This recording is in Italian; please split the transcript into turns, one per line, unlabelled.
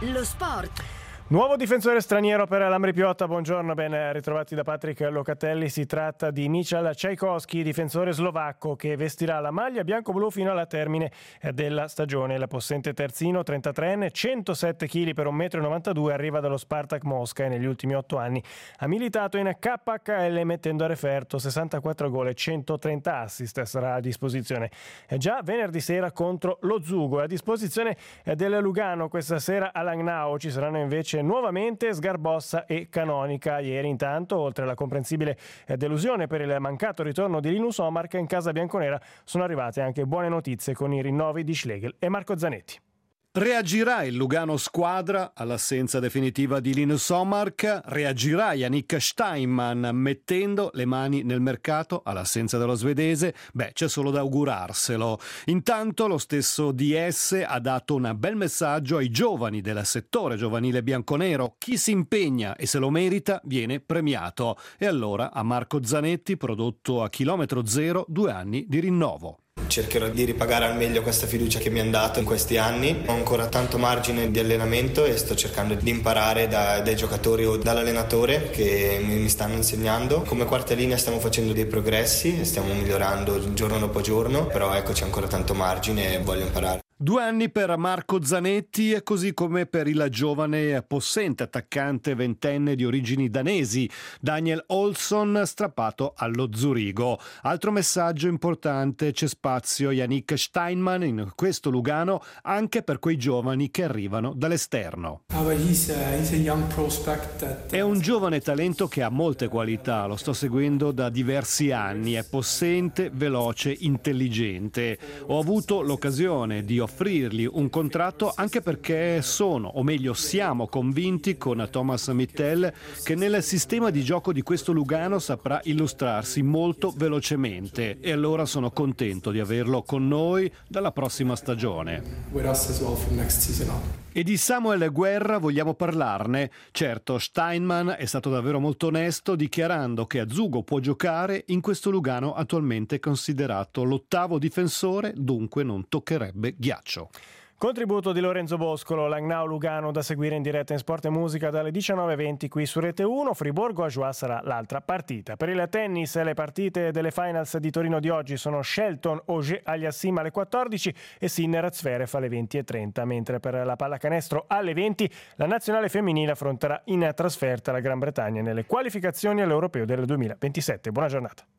Lo sport.
Nuovo difensore straniero per l'Ambri Piotta, buongiorno, ben ritrovati da Patrick Locatelli. Si tratta di Michal Čajkovský, difensore slovacco che vestirà la maglia bianco-blu fino alla termine della stagione. La possente terzino, 33enne, 107 kg per 1,92 m, arriva dallo Spartak Mosca e negli ultimi 8 anni ha militato in KHL mettendo a referto 64 gol e 130 assist. Sarà a disposizione già venerdì sera contro lo Zugo. A disposizione del Lugano questa sera a Langnau ci saranno invece nuovamente Sgarbossa e Canonica. Ieri intanto, oltre alla comprensibile delusione per il mancato ritorno di Linus Omark, in casa bianconera sono arrivate anche buone notizie con i rinnovi di Schlegel e Marco Zanetti.
Reagirà il Lugano squadra all'assenza definitiva di Linus Omark? Reagirà Yannick Steinmann mettendo le mani nel mercato all'assenza dello svedese? C'è solo da augurarselo. Intanto lo stesso DS ha dato un bel messaggio ai giovani del settore giovanile bianconero. Chi si impegna e se lo merita viene premiato. E allora a Marco Zanetti, prodotto a chilometro zero, 2 anni di rinnovo.
Cercherò di ripagare al meglio questa fiducia che mi hanno dato in questi anni. Ho ancora tanto margine di allenamento e sto cercando di imparare dai giocatori o dall'allenatore che mi stanno insegnando. Come quarta linea stiamo facendo dei progressi, stiamo migliorando giorno dopo giorno, però c'è ancora tanto margine e voglio imparare.
2 anni per Marco Zanetti, così come per il giovane possente attaccante ventenne di origini danesi Daniel Olsson, strappato allo Zurigo. Altro messaggio importante: c'è spazio Yannick Steinmann in questo Lugano anche per quei giovani che arrivano dall'esterno. È un giovane talento che ha molte qualità, lo sto seguendo da diversi anni, è possente, veloce, intelligente. Ho avuto l'occasione di offrirgli un contratto anche perché siamo convinti con Thomas Mittel che nel sistema di gioco di questo Lugano saprà illustrarsi molto velocemente e allora sono contento di averlo con noi dalla prossima stagione. E di Samuel Guerra vogliamo parlarne. Certo, Steinmann è stato davvero molto onesto dichiarando che a Zugo può giocare in questo Lugano attualmente considerato l'8º difensore, dunque non toccherebbe ghiaccio.
Contributo di Lorenzo Boscolo. Langnau Lugano da seguire in diretta in Sport e Musica dalle 19:20 qui su Rete 1. Friburgo-Ajoie sarà l'altra partita. Per il tennis le partite delle finals di Torino di oggi sono Shelton Auger Aliassime alle 14 e Sinner Zverev alle 20:30, mentre per la pallacanestro alle 20 la nazionale femminile affronterà in trasferta la Gran Bretagna nelle qualificazioni all'Europeo del 2027. Buona giornata.